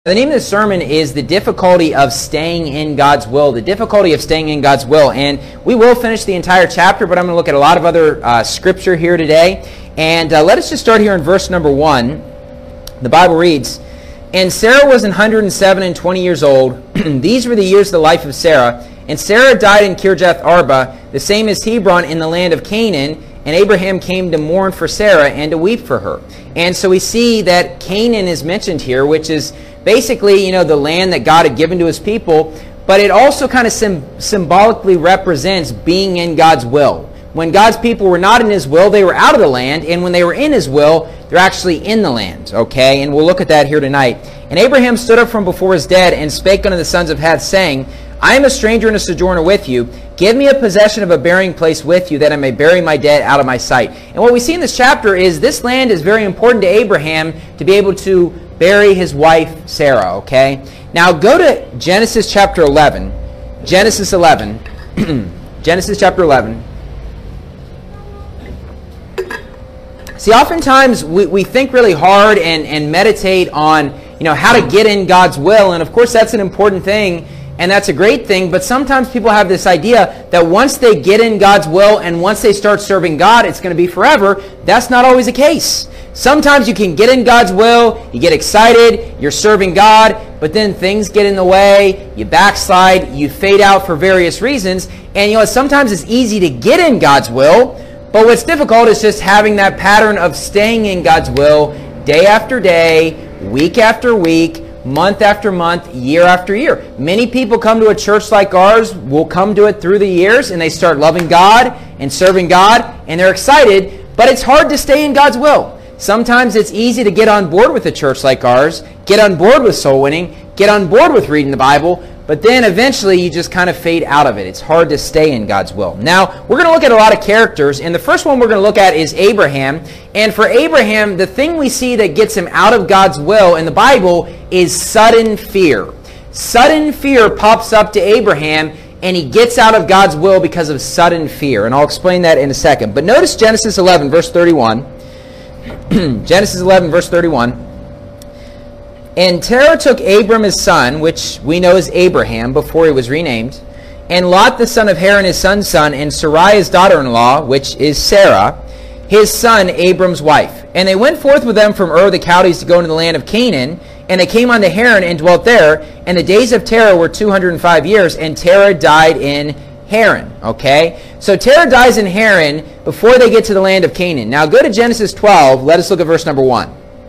The name of the sermon is The Difficulty of Staying in God's Will. The difficulty of staying in God's will. And we will finish the entire chapter, but I'm going to look at a lot of other scripture here today. And let us just start here in verse number 1. The Bible reads, "And Sarah was 107 and 20 years old. These were the years of the life of Sarah. And Sarah died in Kirjath Arba, the same as Hebron in the land of Canaan. And Abraham came to mourn for Sarah and to weep for her." And so we see that Canaan is mentioned here, which is basically, the land that God had given to his people, but it also kind of symbolically represents being in God's will. When God's people were not in his will, they were out of the land, and when they were in his will, they're actually in the land, okay? And we'll look at that here tonight. "And Abraham stood up from before his dead and spake unto the sons of Heth, saying, I am a stranger and a sojourner with you. Give me a possession of a burying place with you, that I may bury my dead out of my sight." And what we see in this chapter is this land is very important to Abraham to be able to bury his wife Sarah, okay? Now go to Genesis chapter 11. Genesis 11. Genesis chapter 11. See, oftentimes we think really hard and meditate on, how to get in God's will. And of course that's an important thing. And that's a great thing, but sometimes people have this idea that once they get in God's will and once they start serving God, it's going to be forever. That's not always the case. Sometimes you can get in God's will, you get excited, you're serving God, but then things get in the way, you backslide, you fade out for various reasons. And sometimes it's easy to get in God's will, but what's difficult is just having that pattern of staying in God's will day after day, week after week, month after month, year after year. Many people come to a church like ours, will come to it through the years, and they start loving God and serving God, and they're excited, but it's hard to stay in God's will. Sometimes it's easy to get on board with a church like ours, get on board with soul winning, get on board with reading the Bible, but then eventually you just kind of fade out of it. It's hard to stay in God's will. Now, we're going to look at a lot of characters, and the first one we're going to look at is Abraham. And for Abraham, the thing we see that gets him out of God's will in the Bible is sudden fear. Sudden fear pops up to Abraham, and he gets out of God's will because of sudden fear. And I'll explain that in a second. But notice Genesis 11, verse 31. Genesis 11, verse 31. "And Terah took Abram his son," which we know as Abraham before he was renamed, "and Lot the son of Haran his son's son, and Sarai his daughter-in-law, which is Sarah, his son Abram's wife. And they went forth with them from Ur the Chaldees to go into the land of Canaan, and they came unto Haran and dwelt there. And the days of Terah were 205 years, and Terah died in Haran." Okay? So Terah dies in Haran before they get to the land of Canaan. Now go to Genesis 12. Let us look at verse number 1.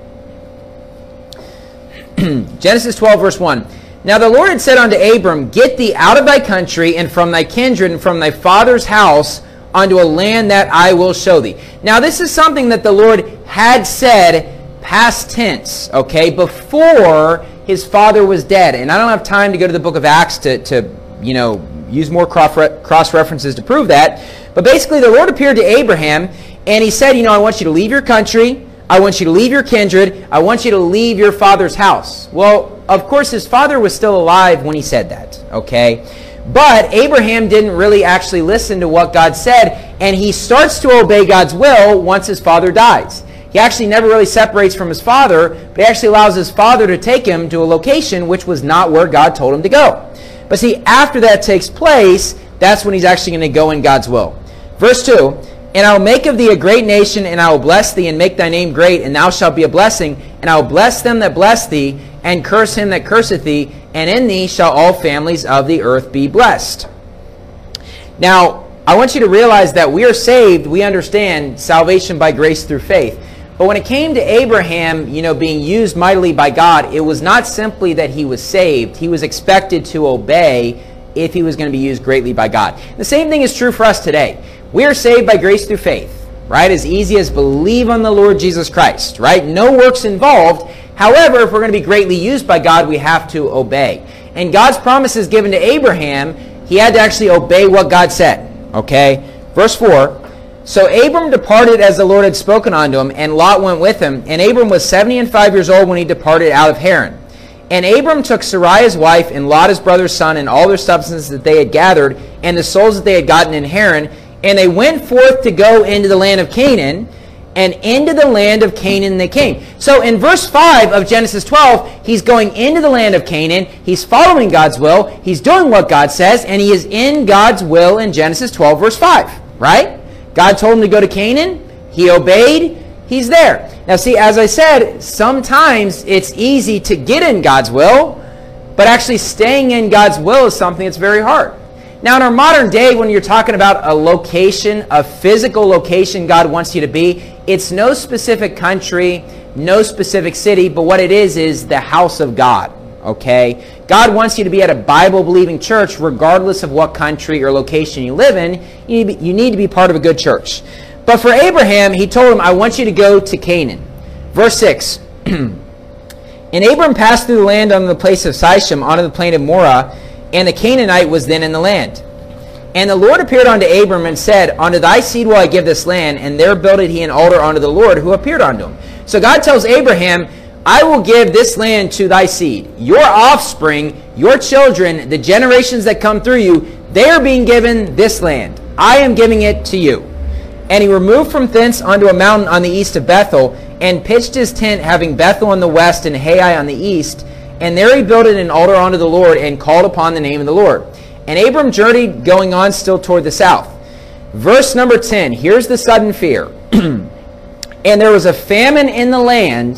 Genesis 12, verse 1. "Now the Lord had said unto Abram, Get thee out of thy country, and from thy kindred, and from thy father's house, unto a land that I will show thee." Now this is something that the Lord had said, past tense, okay, before his father was dead. And I don't have time to go to the book of Acts to use more cross-references to prove that. But basically the Lord appeared to Abraham, and he said, I want you to leave your country, I want you to leave your kindred, I want you to leave your father's house. Well, of course, his father was still alive when he said that, okay? But Abraham didn't really actually listen to what God said, and he starts to obey God's will once his father dies. He actually never really separates from his father, but he actually allows his father to take him to a location which was not where God told him to go. But see, after that takes place, that's when he's actually going to go in God's will. Verse 2, "And I will make of thee a great nation, and I will bless thee, and make thy name great, and thou shalt be a blessing. And I will bless them that bless thee, and curse him that curseth thee, and in thee shall all families of the earth be blessed." Now, I want you to realize that we are saved, we understand salvation by grace through faith. But when it came to Abraham, being used mightily by God, it was not simply that he was saved. He was expected to obey if he was going to be used greatly by God. The same thing is true for us today. We are saved by grace through faith, right? As easy as believe on the Lord Jesus Christ, right? No works involved. However, if we're going to be greatly used by God, we have to obey. And God's promises given to Abraham, he had to actually obey what God said, okay? Verse 4, "So Abram departed as the Lord had spoken unto him, and Lot went with him. And Abram was 75 years old when he departed out of Haran. And Abram took Sarai his wife, and Lot his brother's son, and all their substance that they had gathered, and the souls that they had gotten in Haran, and they went forth to go into the land of Canaan. and into the land of Canaan they came. So in verse 5 of Genesis 12, he's going into the land of Canaan. He's following God's will. He's doing what God says, and he is in God's will in Genesis 12, verse 5, right? God told him to go to Canaan. He obeyed. He's there. Now see, as I said, sometimes it's easy to get in God's will, but actually staying in God's will is something that's very hard. Now, in our modern day, when you're talking about a location, a physical location God wants you to be, it's no specific country, no specific city, but what it is the house of God, okay? God wants you to be at a Bible-believing church regardless of what country or location you live in. You need to be part of a good church. But for Abraham, he told him, I want you to go to Canaan. Verse 6, And Abram passed through the land unto the place of Sichem, unto the plain of Moreh, and the Canaanite was then in the land. And the Lord appeared unto Abram and said, Unto thy seed will I give this land, and there builded he an altar unto the Lord, who appeared unto him. So God tells Abraham, I will give this land to thy seed. Your offspring, your children, the generations that come through you, they are being given this land. I am giving it to you. And he removed from thence unto a mountain on the east of Bethel, and pitched his tent, having Bethel on the west and Hai on the east. And there he builded an altar unto the Lord, and called upon the name of the Lord. And Abram journeyed, going on still toward the south. Verse number 10, here's the sudden fear. And there was a famine in the land,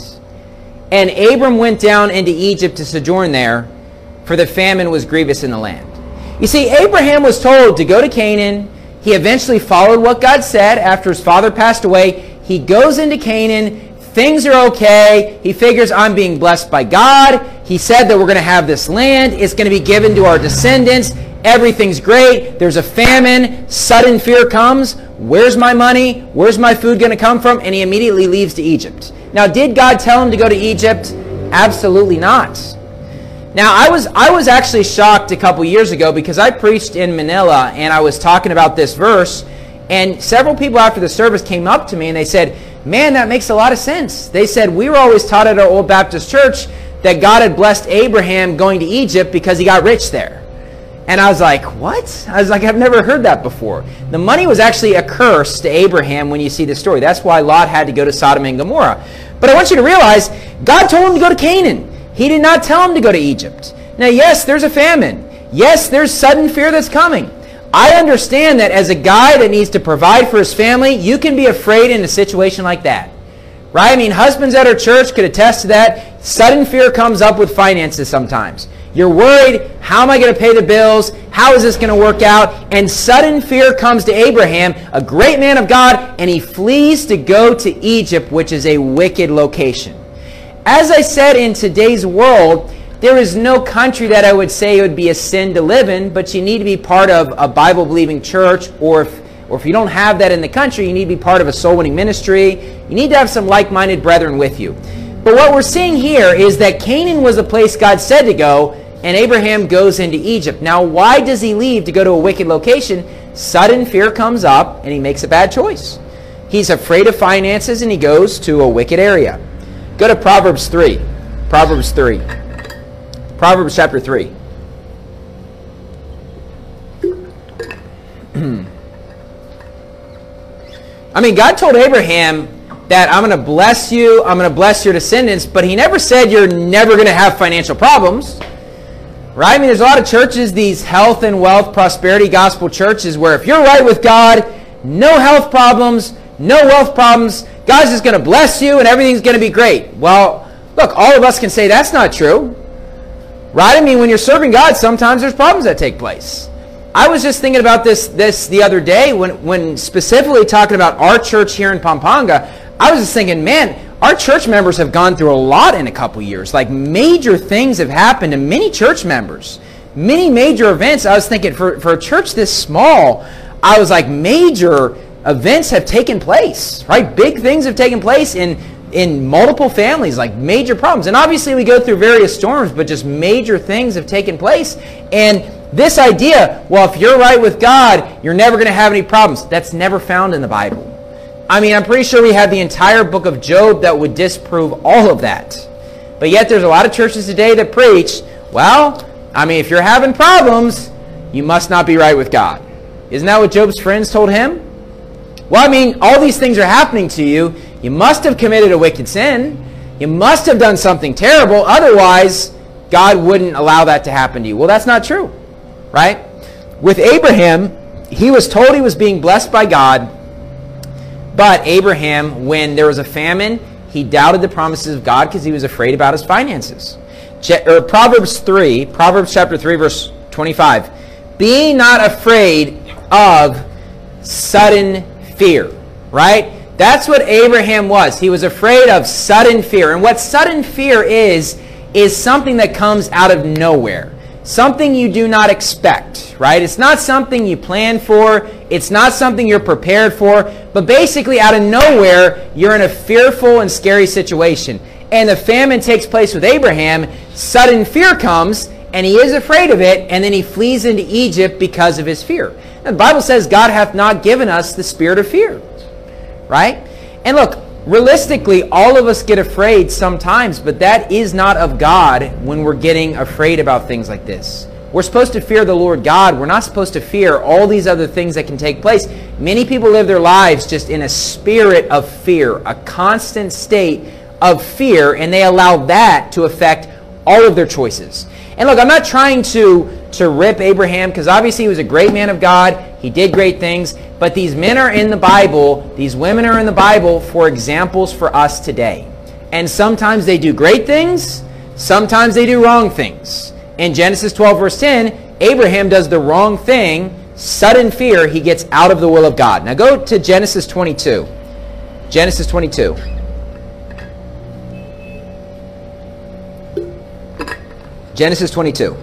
and Abram went down into Egypt to sojourn there, for the famine was grievous in the land. You see, Abraham was told to go to Canaan. He eventually followed what God said after his father passed away. He goes into Canaan. Things are okay. He figures, I'm being blessed by God. He said that we're going to have this land. It's going to be given to our descendants. Everything's great. There's a famine. Sudden fear comes. Where's my money? Where's my food going to come from? And he immediately leaves to Egypt. Now, did God tell him to go to Egypt? Absolutely not. Now, I was actually shocked a couple years ago because I preached in Manila and I was talking about this verse, and several people after the service came up to me and they said, man, that makes a lot of sense. They said, we were always taught at our old Baptist church that God had blessed Abraham going to Egypt because he got rich there. And I was like, what? I was like, I've never heard that before. The money was actually a curse to Abraham when you see the story. That's why Lot had to go to Sodom and Gomorrah. But I want you to realize, God told him to go to Canaan. He did not tell him to go to Egypt. Now, yes, there's a famine. Yes, there's sudden fear that's coming. I understand that as a guy that needs to provide for his family, you can be afraid in a situation like that. Right? I mean, husbands at our church could attest to that. Sudden fear comes up with finances sometimes. You're worried, how am I going to pay the bills? How is this going to work out? And sudden fear comes to Abraham, a great man of God, and he flees to go to Egypt, which is a wicked location. As I said, in today's world, there is no country that I would say it would be a sin to live in, but you need to be part of a Bible-believing church, or if you don't have that in the country, you need to be part of a soul-winning ministry. You need to have some like-minded brethren with you. But what we're seeing here is that Canaan was the place God said to go, and Abraham goes into Egypt. Now, why does he leave to go to a wicked location? Sudden fear comes up, and he makes a bad choice. He's afraid of finances, and he goes to a wicked area. Go to Proverbs 3. Proverbs 3. Proverbs chapter 3. I mean, God told Abraham that I'm going to bless you, I'm going to bless your descendants, but he never said you're never going to have financial problems. Right? I mean, there's a lot of churches, these health and wealth prosperity gospel churches, where if you're right with God, no health problems, no wealth problems, God's just going to bless you and everything's going to be great. Well, look, all of us can say that's not true. Right? I mean, when you're serving God, sometimes there's problems that take place. I was just thinking about this the other day when specifically talking about our church here in Pampanga. I was just thinking, man, our church members have gone through a lot in a couple years. Like, major things have happened to many church members. Many major events. I was thinking, for a church this small, I was like, major events have taken place, right? Big things have taken place in multiple families, like major problems. And obviously we go through various storms, but just major things have taken place. And this idea, well, if you're right with God, you're never going to have any problems, that's never found in the Bible. I mean, I'm pretty sure we have the entire book of Job that would disprove all of that. But yet there's a lot of churches today that preach, well, I mean, if you're having problems, you must not be right with God. Isn't that what Job's friends told him? Well, I mean, all these things are happening to you. You must have committed a wicked sin. You must have done something terrible. Otherwise, God wouldn't allow that to happen to you. Well, that's not true, right? With Abraham, he was told he was being blessed by God. But Abraham, when there was a famine, he doubted the promises of God because he was afraid about his finances. Proverbs chapter 3, verse 25. Be not afraid of sudden fear, right? That's what Abraham was. He was afraid of sudden fear. And what sudden fear is something that comes out of nowhere. Something you do not expect, right? It's not something you plan for. It's not something you're prepared for. But basically, out of nowhere, you're in a fearful and scary situation. And the famine takes place with Abraham. Sudden fear comes, and he is afraid of it, and then he flees into Egypt because of his fear. And the Bible says, God hath not given us the spirit of fear, right? And look, realistically, all of us get afraid sometimes, but that is not of God when we're getting afraid about things like this. We're supposed to fear the Lord God. We're not supposed to fear all these other things that can take place. Many people live their lives just in a spirit of fear, a constant state of fear, and they allow that to affect all of their choices. And look, I'm not trying to rip Abraham, because obviously he was a great man of God. He did great things. But these men are in the Bible. These women are in the Bible for examples for us today. And sometimes they do great things. Sometimes they do wrong things. In Genesis 12, verse 10, Abraham does the wrong thing. Sudden fear, he gets out of the will of God. Now go to Genesis 22. Genesis 22. Genesis 22.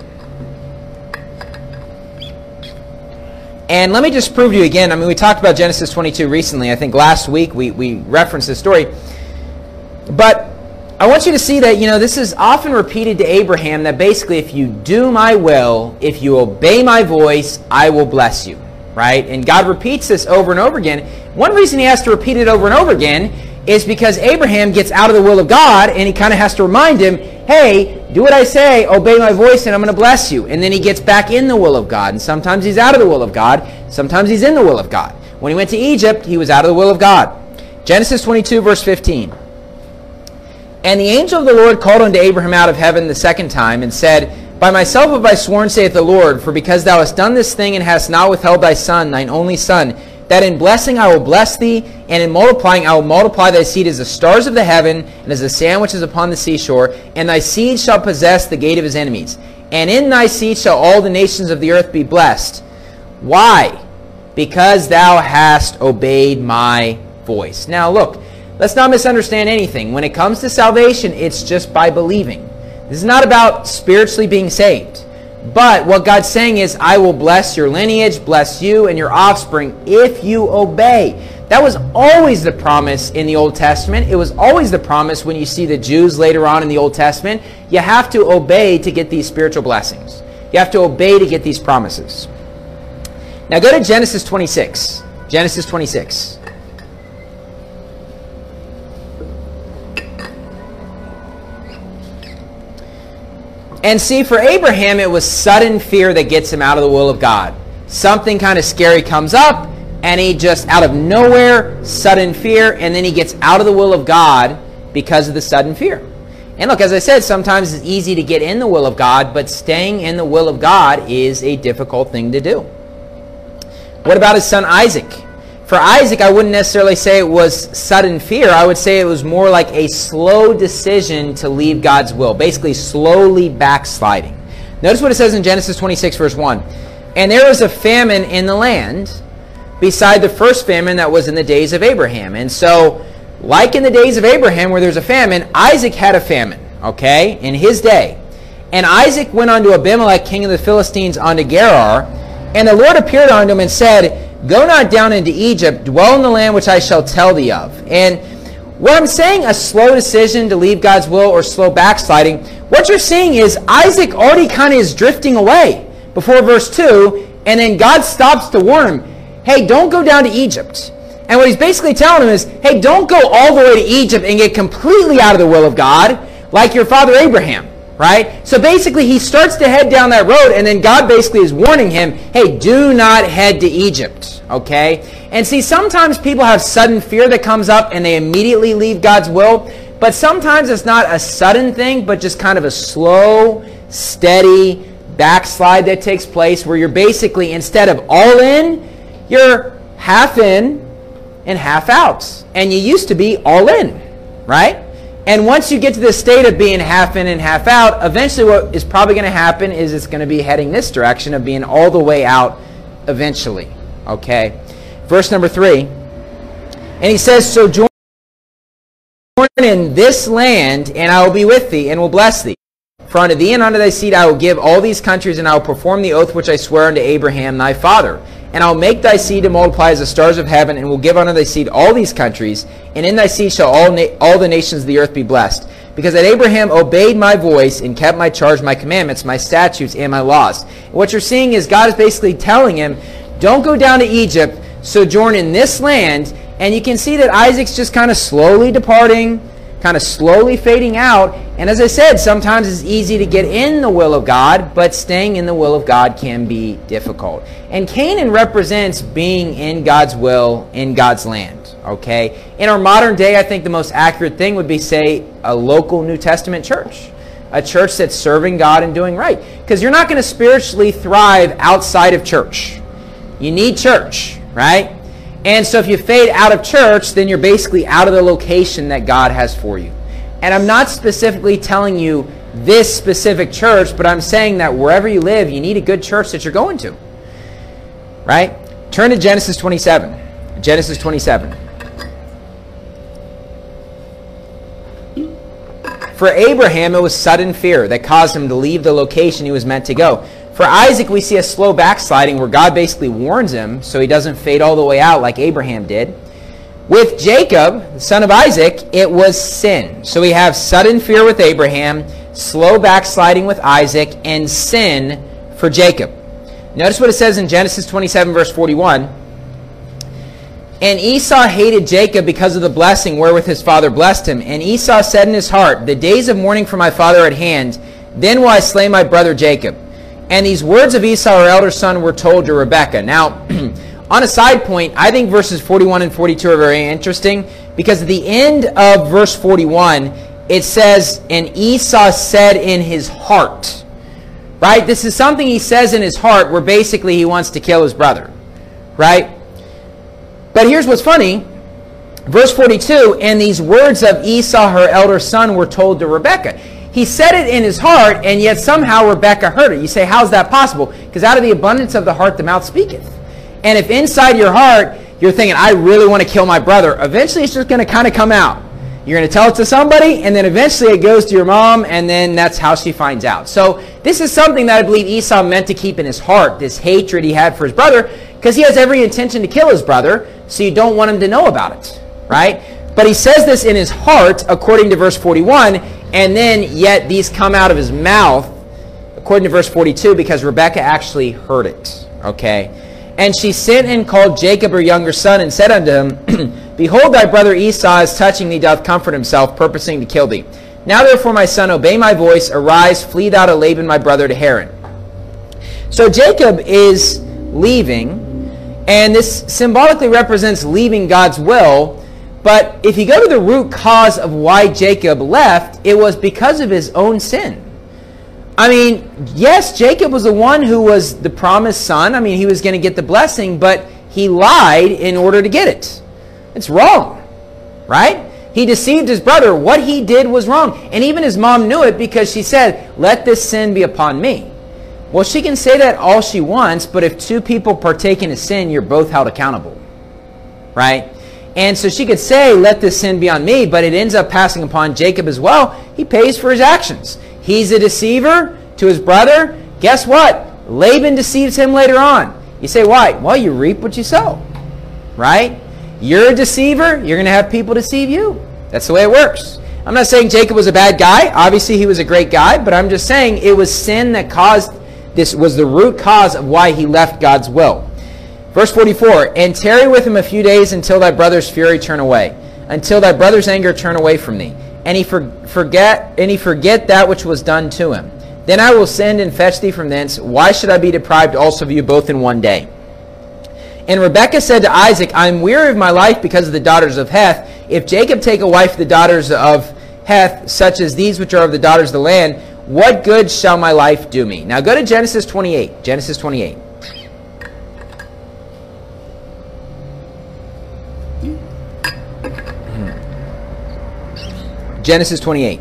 And let me just prove to you again, I mean, we talked about Genesis 22 recently. I think last week we referenced this story. But I want you to see that, this is often repeated to Abraham, that basically if you do my will, if you obey my voice, I will bless you, right? And God repeats this over and over again. One reason he has to repeat it over and over again is because Abraham gets out of the will of God, and he kind of has to remind him, hey, do what I say, obey my voice, and I'm going to bless you. And then he gets back in the will of God. And sometimes he's out of the will of God. Sometimes he's in the will of God. When he went to Egypt, he was out of the will of God. Genesis 22, verse 15. And the angel of the Lord called unto Abraham out of heaven the second time, and said, By myself have I sworn, saith the Lord, for because thou hast done this thing, and hast not withheld thy son, thine only son, that in blessing I will bless thee, and in multiplying I will multiply thy seed as the stars of the heaven, and as the sand which is upon the seashore, and thy seed shall possess the gate of his enemies. And in thy seed shall all the nations of the earth be blessed. Why? Because thou hast obeyed my voice. Now look, let's not misunderstand anything. When it comes to salvation, it's just by believing. This is not about spiritually being saved. But what God's saying is, I will bless your lineage, bless you and your offspring if you obey. That was always the promise in the Old Testament. It was always the promise when you see the Jews later on in the Old Testament. You have to obey to get these spiritual blessings. You have to obey to get these promises. Now go to Genesis 26. Genesis 26. And see, for Abraham, it was sudden fear that gets him out of the will of God. Something kind of scary comes up, and he just, out of nowhere, sudden fear, and then he gets out of the will of God because of the sudden fear. And look, as I said, sometimes it's easy to get in the will of God, but staying in the will of God is a difficult thing to do. What about his son Isaac? For Isaac, I wouldn't necessarily say it was sudden fear. I would say it was more like a slow decision to leave God's will. Basically, slowly backsliding. Notice what it says in Genesis 26, verse 1. And there was a famine in the land beside the first famine that was in the days of Abraham. And so, like in the days of Abraham where there's a famine, Isaac had a famine, okay, in his day. And Isaac went unto Abimelech, king of the Philistines, unto Gerar. And the Lord appeared unto him and said, Go not down into Egypt, dwell in the land which I shall tell thee of. And what I'm saying, a slow decision to leave God's will or slow backsliding, what you're seeing is Isaac already kind of is drifting away before verse 2, and then God stops to warn him, hey, don't go down to Egypt. And what he's basically telling him is, hey, don't go all the way to Egypt and get completely out of the will of God like your father Abraham, Right? So basically he starts to head down that road, and then God basically is warning him, hey, do not head to Egypt. Okay? And see, sometimes people have sudden fear that comes up and they immediately leave God's will. But sometimes it's not a sudden thing, but just kind of a slow, steady backslide that takes place where you're basically, instead of all in, you're half in and half out. And you used to be all in, right? And once you get to the state of being half in and half out, eventually what is probably going to happen is it's going to be heading this direction of being all the way out eventually. Okay? Verse number 3. And he says, sojourn in this land, and I will be with thee, and will bless thee. For unto thee and unto thy seed I will give all these countries, and I will perform the oath which I swear unto Abraham thy father. And I will make thy seed to multiply as the stars of heaven, and will give unto thy seed all these countries, and in thy seed shall all the nations of the earth be blessed. Because that Abraham obeyed my voice, and kept my charge, my commandments, my statutes, and my laws. And what you're seeing is God is basically telling him, don't go down to Egypt, sojourn in this land. And you can see that Isaac's just kind of slowly departing, kind of slowly fading out. And as I said, sometimes it's easy to get in the will of God, but staying in the will of God can be difficult. And Canaan represents being in God's will, in God's land. Okay? In our modern day, I think the most accurate thing would be, say, a local New Testament church. A church that's serving God and doing right. Because you're not going to spiritually thrive outside of church. You need church, right? And so if you fade out of church, then you're basically out of the location that God has for you. And I'm not specifically telling you this specific church, but I'm saying that wherever you live, you need a good church that you're going to. Right? Turn to Genesis 27. Genesis 27. For Abraham, it was sudden fear that caused him to leave the location he was meant to go. For Isaac, we see a slow backsliding where God basically warns him so he doesn't fade all the way out like Abraham did. With Jacob, the son of Isaac, it was sin. So we have sudden fear with Abraham, slow backsliding with Isaac, and sin for Jacob. Notice what it says in Genesis 27, verse 41. And Esau hated Jacob because of the blessing wherewith his father blessed him. And Esau said in his heart, the days of mourning for my father are at hand, then will I slay my brother Jacob. And these words of Esau, our elder son, were told to Rebekah. Now, on a side point, I think verses 41 and 42 are very interesting, because at the end of verse 41, it says, and Esau said in his heart. Right? This is something he says in his heart where basically he wants to kill his brother. Right? But here's what's funny. Verse 42, and these words of Esau, her elder son, were told to Rebekah. He said it in his heart, and yet somehow Rebekah heard it. You say, how's that possible? Because out of the abundance of the heart, the mouth speaketh. And if inside your heart, you're thinking, I really want to kill my brother, eventually it's just going to kind of come out. You're going to tell it to somebody, and then eventually it goes to your mom, and then that's how she finds out. So this is something that I believe Esau meant to keep in his heart, this hatred he had for his brother, because he has every intention to kill his brother, so you don't want him to know about it, right? But he says this in his heart, according to verse 41, and then yet these come out of his mouth, according to verse 42, because Rebekah actually heard it, okay? And she sent and called Jacob her younger son, and said unto him, Behold, thy brother Esau is touching thee, doth comfort himself, purposing to kill thee. Now therefore, my son, obey my voice, arise, flee thou to Laban my brother to Haran. So Jacob is leaving, and this symbolically represents leaving God's will. But if you go to the root cause of why Jacob left, it was because of his own sin. I mean, yes, Jacob was the one who was the promised son. I mean, he was going to get the blessing, but he lied in order to get it. It's wrong, right? He deceived his brother. What he did was wrong. And even his mom knew it, because she said, let this sin be upon me. Well, she can say that all she wants, but if two people partake in a sin, you're both held accountable, right? And so she could say, let this sin be on me, but it ends up passing upon Jacob as well. He pays for his actions. He's a deceiver to his brother. Guess what? Laban deceives him later on. You say, why? Well, you reap what you sow, right? You're a deceiver. You're going to have people deceive you. That's the way it works. I'm not saying Jacob was a bad guy. Obviously, he was a great guy, but I'm just saying it was sin that caused this, was the root cause of why he left God's will. Verse 44, and tarry with him a few days until thy brother's fury turn away, until thy brother's anger turn away from thee. and he forget that which was done to him. Then I will send and fetch thee from thence. Why should I be deprived also of you both in one day? And Rebekah said to Isaac, I am weary of my life because of the daughters of Heth. If Jacob take a wife of the daughters of Heth, such as these which are of the daughters of the land, what good shall my life do me? Now go to Genesis 28. Genesis 28. Genesis 28.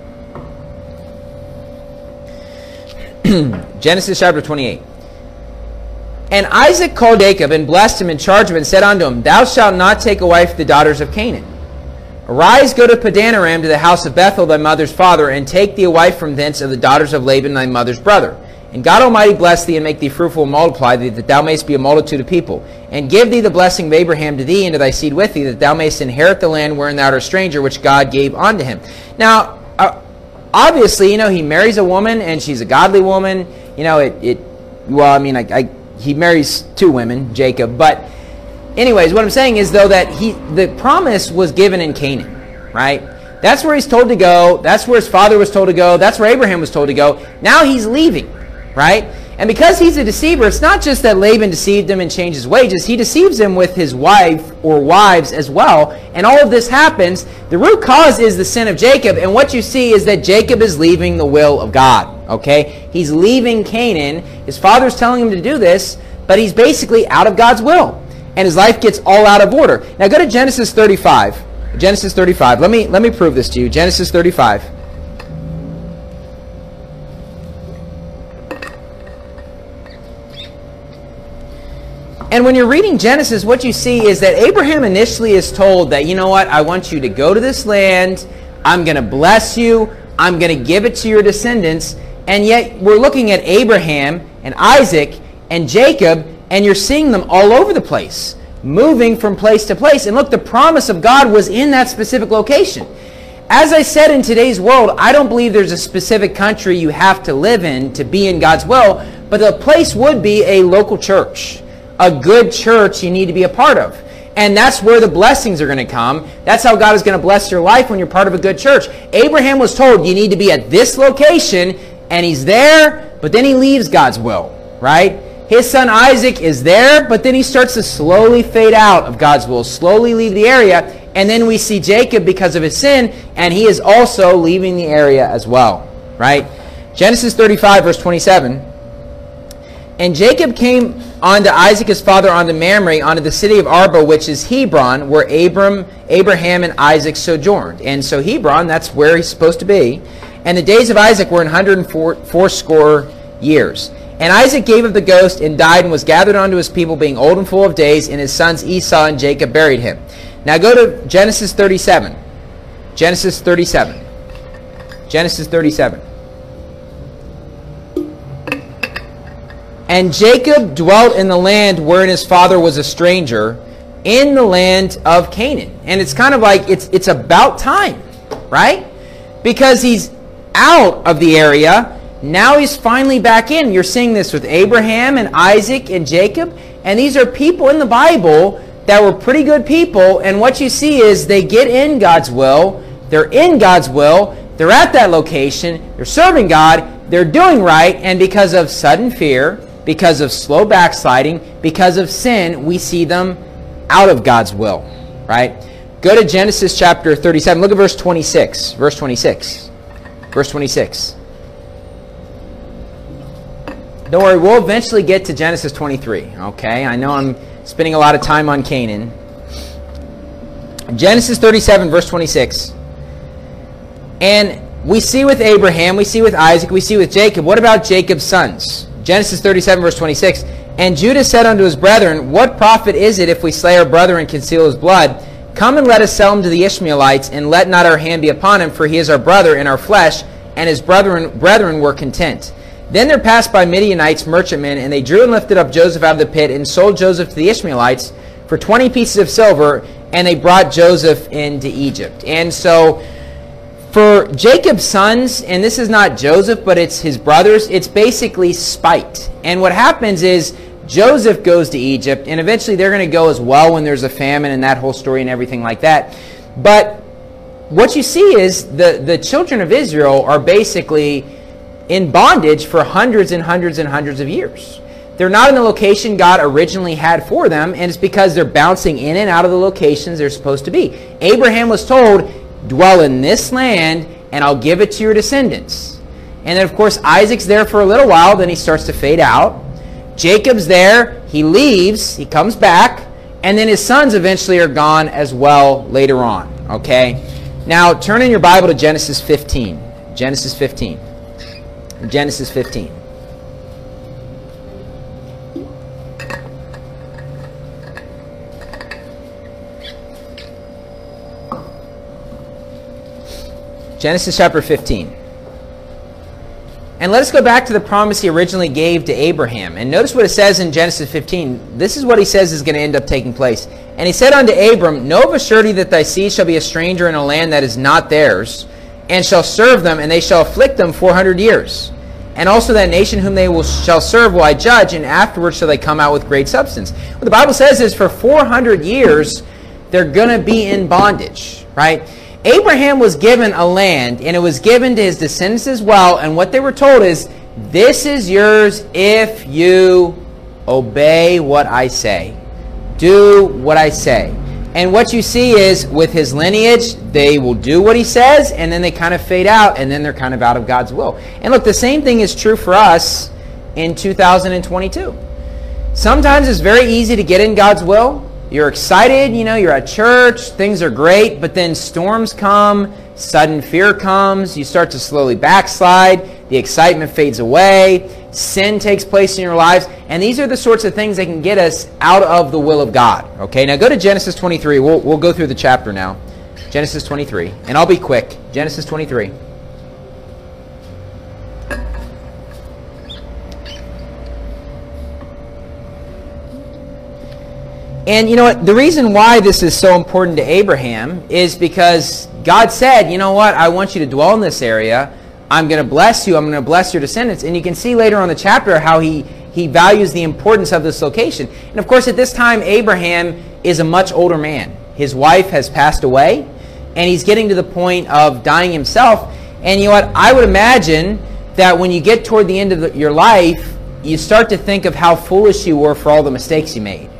Genesis chapter 28. And Isaac called Jacob and blessed him and charged him and said unto him, Thou shalt not take a wife of the daughters of Canaan. Arise, go to Padan Aram to the house of Bethuel thy mother's father, and take thee a wife from thence of the daughters of Laban thy mother's brother. And God Almighty bless thee and make thee fruitful and multiply thee, that thou mayest be a multitude of people. And give thee the blessing of Abraham to thee and to thy seed with thee, that thou mayest inherit the land wherein thou art a stranger, which God gave unto him. Now, obviously, he marries a woman, and she's a godly woman. He marries two women, Jacob. But anyways, what I'm saying is, though, that the promise was given in Canaan, right? That's where he's told to go. That's where his father was told to go. That's where Abraham was told to go. Now he's leaving, right? And because he's a deceiver, it's not just that Laban deceived him and changed his wages. He deceives him with his wife or wives as well. And all of this happens. The root cause is the sin of Jacob. And what you see is that Jacob is leaving the will of God. Okay? He's leaving Canaan. His father's telling him to do this, but he's basically out of God's will. And his life gets all out of order. Now go to Genesis 35. Genesis 35. Let me prove this to you. Genesis 35. And when you're reading Genesis, what you see is that Abraham initially is told that, you know what, I want you to go to this land, I'm going to bless you, I'm going to give it to your descendants, and yet we're looking at Abraham and Isaac and Jacob, and you're seeing them all over the place, moving from place to place. And look, the promise of God was in that specific location. As I said, in today's world, I don't believe there's a specific country you have to live in to be in God's will, but the place would be a local church. A good church you need to be a part of. And that's where the blessings are going to come. That's how God is going to bless your life when you're part of a good church. Abraham was told you need to be at this location, and he's there, but then he leaves God's will, right? His son Isaac is there, but then he starts to slowly fade out of God's will, slowly leave the area, and then we see Jacob because of his sin, and he is also leaving the area as well, right? Genesis 35, verse 27. And Jacob came unto Isaac his father unto Mamre, unto the city of Arba, which is Hebron, where Abraham and Isaac sojourned. And so Hebron, that's where he's supposed to be. And the days of Isaac were 180 years. And Isaac gave up the ghost and died, and was gathered unto his people, being old and full of days, and his sons Esau and Jacob buried him. Now go to Genesis 37. Genesis 37. Genesis 37. And Jacob dwelt in the land wherein his father was a stranger, in the land of Canaan. And it's kind of like, it's about time, right? Because he's out of the area, now he's finally back in. You're seeing this with Abraham and Isaac and Jacob. And these are people in the Bible that were pretty good people. And what you see is they get in God's will. They're in God's will. They're at that location. They're serving God. They're doing right. And because of sudden fear, because of slow backsliding, because of sin, we see them out of God's will, right? Go to Genesis chapter 37. Look at verse 26. Verse 26. Verse 26. Don't worry, we'll eventually get to Genesis 23, okay? I know I'm spending a lot of time on Canaan. Genesis 37, verse 26. And we see with Abraham, we see with Isaac, we see with Jacob. What about Jacob's sons? Genesis 37, verse 26. And Judah said unto his brethren, What profit is it if we slay our brother and conceal his blood? Come and let us sell him to the Ishmaelites, and let not our hand be upon him, for he is our brother in our flesh. And his brethren were content. Then there passed by Midianites merchantmen, and they drew and lifted up Joseph out of the pit, and sold Joseph to the Ishmaelites for 20 pieces of silver, and they brought Joseph into Egypt. And so for Jacob's sons, and this is not Joseph, but it's his brothers, it's basically spite. And what happens is Joseph goes to Egypt, and eventually they're going to go as well when there's a famine and that whole story and everything like that. But what you see is the children of Israel are basically in bondage for hundreds and hundreds and hundreds of years. They're not in the location God originally had for them, and it's because they're bouncing in and out of the locations they're supposed to be. Abraham was told, dwell in this land, and I'll give it to your descendants. And then, of course, Isaac's there for a little while, then he starts to fade out. Jacob's there, he leaves, he comes back, and then his sons eventually are gone as well later on. Okay? Now, turn in your Bible to Genesis 15. Genesis 15. Genesis 15. Genesis chapter 15. And let us go back to the promise he originally gave to Abraham. And notice what it says in Genesis 15. This is what he says is going to end up taking place. And he said unto Abram, know of a surety that thy seed shall be a stranger in a land that is not theirs, and shall serve them, and they shall afflict them 400 years. And also that nation whom they shall serve will I judge, and afterwards shall they come out with great substance. What the Bible says is for 400 years, they're going to be in bondage, right? Abraham was given a land, and it was given to his descendants as well, and what they were told is, this is yours if you obey what I say. Do what I say. And what you see is, with his lineage, they will do what he says, and then they kind of fade out, and then they're kind of out of God's will. And look, the same thing is true for us in 2022. Sometimes it's very easy to get in God's will. You're excited, you're at church, things are great, but then storms come, sudden fear comes, you start to slowly backslide, the excitement fades away, sin takes place in your lives, and these are the sorts of things that can get us out of the will of God. Okay, now go to Genesis 23. We'll go through the chapter now. Genesis 23, and I'll be quick. Genesis 23. And you know what? The reason why this is so important to Abraham is because God said, you know what? I want you to dwell in this area. I'm going to bless you. I'm going to bless your descendants. And you can see later on in the chapter how he values the importance of this location. And of course, at this time, Abraham is a much older man. His wife has passed away, and he's getting to the point of dying himself. And you know what? I would imagine that when you get toward the end of your life, you start to think of how foolish you were for all the mistakes you made.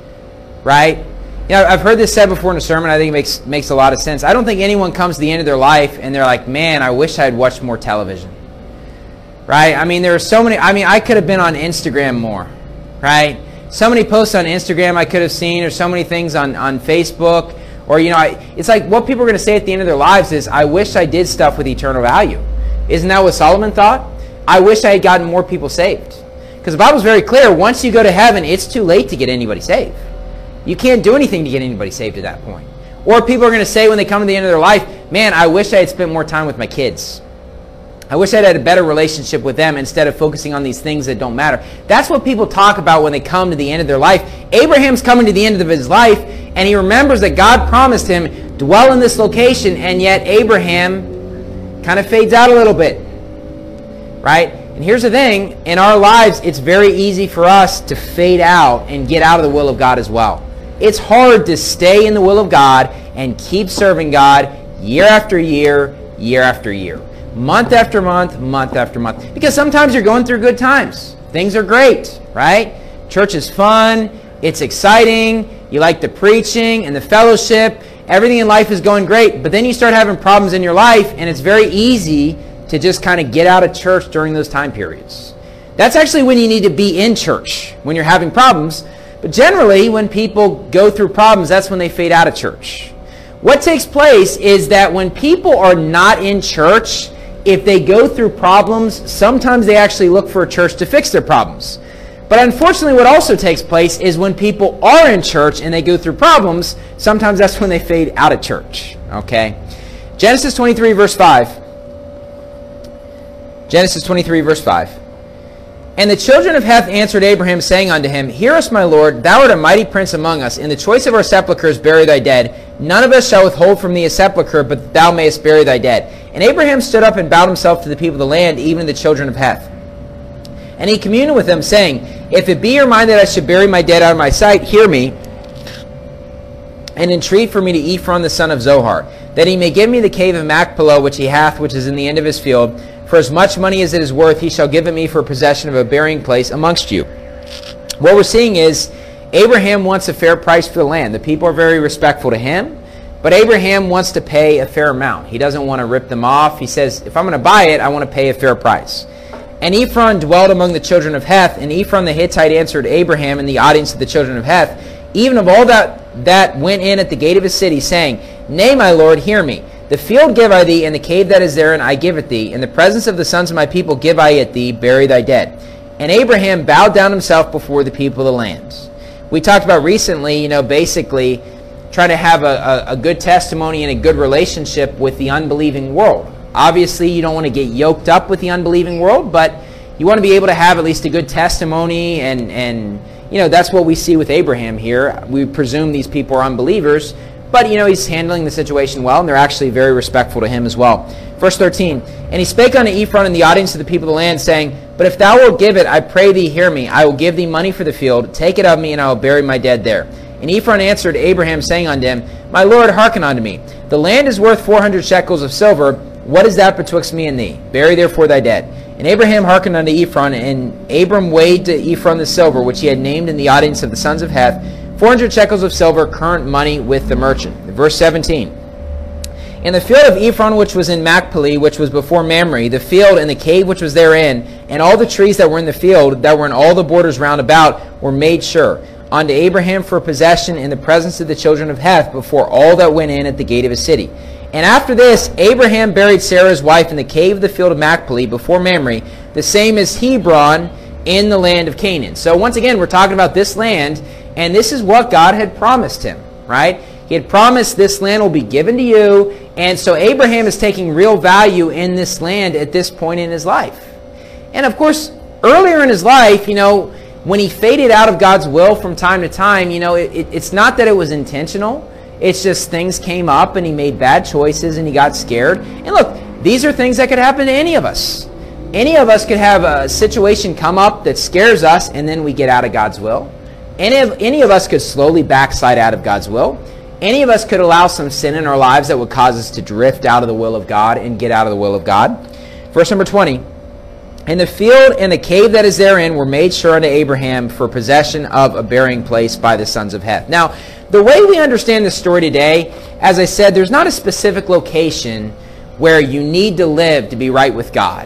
Right? I've heard this said before in a sermon. I think it makes a lot of sense. I don't think anyone comes to the end of their life and they're like, man, I wish I had watched more television. Right? I mean, there are so many. I mean, I could have been on Instagram more. Right? So many posts on Instagram I could have seen, or so many things on Facebook. Or, it's like what people are going to say at the end of their lives is, I wish I did stuff with eternal value. Isn't that what Solomon thought? I wish I had gotten more people saved. Because the Bible's very clear. Once you go to heaven, it's too late to get anybody saved. You can't do anything to get anybody saved at that point. Or people are going to say when they come to the end of their life, man, I wish I had spent more time with my kids. I wish I had a better relationship with them instead of focusing on these things that don't matter. That's what people talk about when they come to the end of their life. Abraham's coming to the end of his life, and he remembers that God promised him, dwell in this location, and yet Abraham kind of fades out a little bit. Right? And here's the thing, in our lives, it's very easy for us to fade out and get out of the will of God as well. It's hard to stay in the will of God and keep serving God year after year, year after year. Month after month, month after month. Because sometimes you're going through good times. Things are great, right? Church is fun. It's exciting. You like the preaching and the fellowship. Everything in life is going great. But then you start having problems in your life, and it's very easy to just kind of get out of church during those time periods. That's actually when you need to be in church, when you're having problems. But generally, when people go through problems, that's when they fade out of church. What takes place is that when people are not in church, if they go through problems, sometimes they actually look for a church to fix their problems. But unfortunately, what also takes place is when people are in church and they go through problems, sometimes that's when they fade out of church. Okay? Genesis 23, verse 5. Genesis 23, verse 5. And the children of Heth answered Abraham, saying unto him, Hear us, my Lord, thou art a mighty prince among us. In the choice of our sepulchres bury thy dead. None of us shall withhold from thee a sepulchre, but that thou mayest bury thy dead. And Abraham stood up and bowed himself to the people of the land, even the children of Heth. And he communed with them, saying, If it be your mind that I should bury my dead out of my sight, hear me, and entreat for me to Ephron the son of Zohar. that he may give me the cave of Machpelah, which he hath, which is in the end of his field. For as much money as it is worth, he shall give it me for possession of a burying place amongst you. What we're seeing is Abraham wants a fair price for the land. The people are very respectful to him, but Abraham wants to pay a fair amount. He doesn't want to rip them off. He says, if I'm going to buy it, I want to pay a fair price. And Ephron dwelled among the children of Heth, and Ephron the Hittite answered Abraham in the audience of the children of Heth, even of all that went in at the gate of his city, saying, Nay, my lord, hear me. The field give I thee, and the cave that is therein I give it thee. In the presence of the sons of my people give I it thee, bury thy dead. And Abraham bowed down himself before the people of the land. We talked about recently, basically trying to have a good testimony and a good relationship with the unbelieving world. Obviously, you don't want to get yoked up with the unbelieving world, but you want to be able to have at least a good testimony, and that's what we see with Abraham here. We presume these people are unbelievers, but he's handling the situation well, and they're actually very respectful to him as well. Verse 13, And he spake unto Ephron in the audience of the people of the land, saying, But if thou wilt give it, I pray thee, hear me. I will give thee money for the field. Take it of me, and I will bury my dead there. And Ephron answered Abraham, saying unto him, My lord, hearken unto me. The land is worth 400 shekels of silver. What is that betwixt me and thee? Bury therefore thy dead. And Abraham hearkened unto Ephron, and Abram weighed to Ephron the silver, which he had named in the audience of the sons of Heth, 400 shekels of silver, current money with the merchant. Verse 17. In the field of Ephron, which was in Machpelah, which was before Mamre, the field and the cave which was therein, and all the trees that were in the field, that were in all the borders round about, were made sure unto Abraham for possession in the presence of the children of Heth, before all that went in at the gate of his city. And after this, Abraham buried Sarah's wife in the cave of the field of Machpelah, before Mamre, the same as Hebron, in the land of Canaan. So once again, we're talking about this land, and this is what God had promised him, right? He had promised this land will be given to you, and so Abraham is taking real value in this land at this point in his life. And of course, earlier in his life, when he faded out of God's will from time to time, it's not that it was intentional. It's just things came up and he made bad choices and he got scared. And look, these are things that could happen to any of us. Any of us could have a situation come up that scares us and then we get out of God's will. Any of us could slowly backslide out of God's will. Any of us could allow some sin in our lives that would cause us to drift out of the will of God and get out of the will of God. Verse number 20. And the field and the cave that is therein were made sure unto Abraham for possession of a burying place by the sons of Heth. Now, the way we understand this story today, as I said, there's not a specific location where you need to live to be right with God.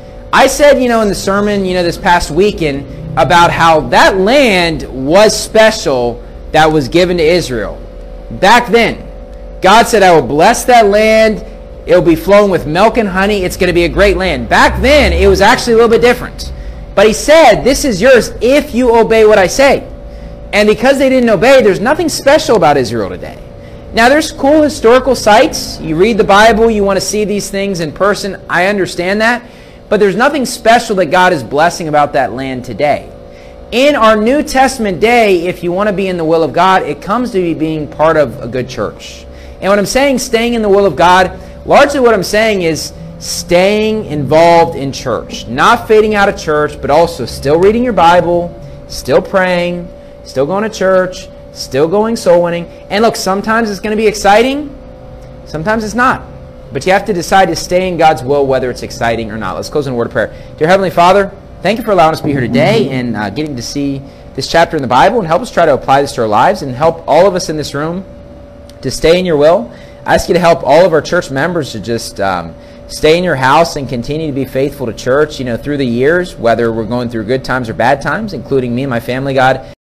I said, in the sermon, this past weekend about how that land was special that was given to Israel. Back then, God said, I will bless that land. It will be flowing with milk and honey. It's going to be a great land. Back then, it was actually a little bit different. But he said, this is yours if you obey what I say. And because they didn't obey, there's nothing special about Israel today. Now, there's cool historical sites. You read the Bible, you want to see these things in person. I understand that. But there's nothing special that God is blessing about that land today. In our New Testament day, if you want to be in the will of God, it comes to being part of a good church. And when I'm saying staying in the will of God, largely what I'm saying is staying involved in church. Not fading out of church, but also still reading your Bible, still praying, still going to church, still going soul winning. And look, sometimes it's going to be exciting, sometimes it's not. But you have to decide to stay in God's will, whether it's exciting or not. Let's close in a word of prayer. Dear Heavenly Father, thank you for allowing us to be here today and getting to see this chapter in the Bible, and help us try to apply this to our lives and help all of us in this room to stay in your will. I ask you to help all of our church members to just stay in your house and continue to be faithful to church, through the years, whether we're going through good times or bad times, including me and my family, God.